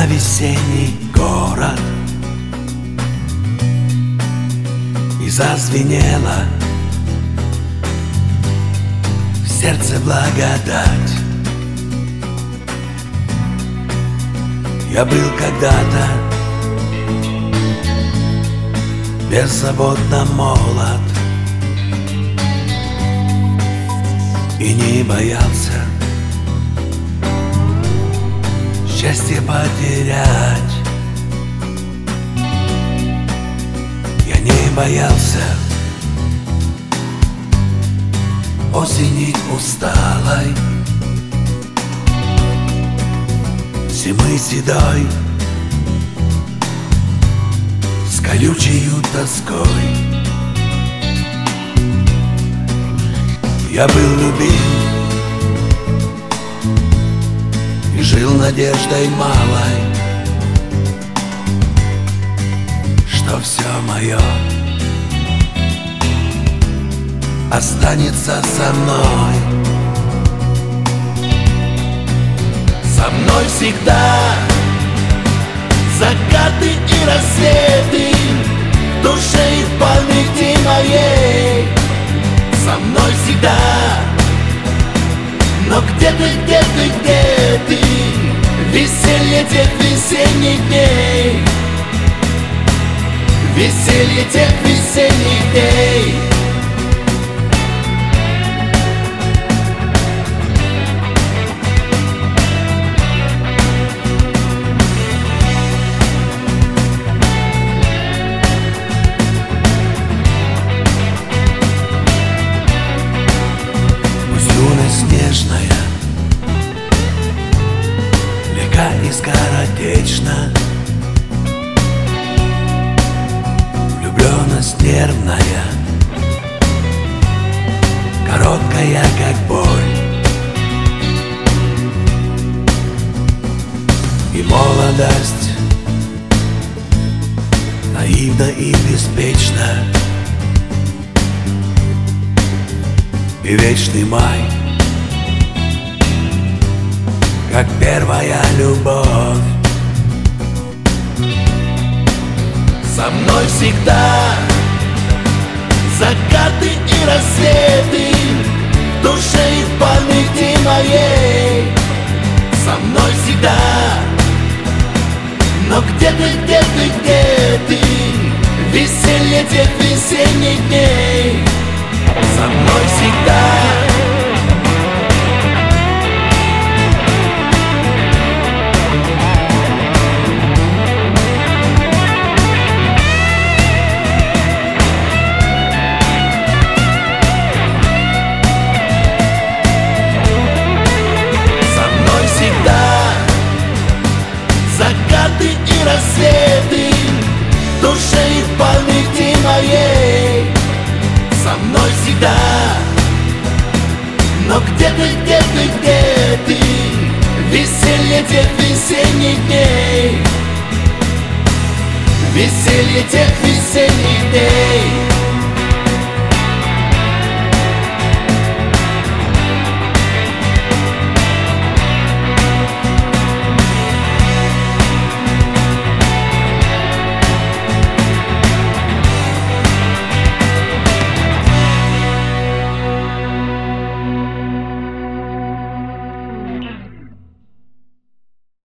на весенний город, и зазвенела в сердце благодать. Я был когда-то беззаботно молод и не боялся счастье потерять. Я не боялся осени усталой, зимы седой с колючею тоской. Я был любим и жил надеждой малой, что все мое останется со мной. Со мной всегда закаты и рассветы, в душе и в памяти моей. Со мной всегда, но где ты, где ты, где ты? Веселье тех весенних дней, веселье тех весенних дней. Снежная, легка и скоротечна, влюбленность нервная, короткая, как боль. И молодость наивна и беспечна, и вечный май, как первая любовь. Со мной всегда закаты и рассветы, в душе и в памяти моей. Со мной всегда, но где ты, где ты, где ты? Веселье тех весенних дней. Со мной всегда. Закаты и рассветы, в душе и в памяти моей. Со мной всегда, но где ты, где ты, где ты? Веселье тех весенних дней, веселье тех весенних дней.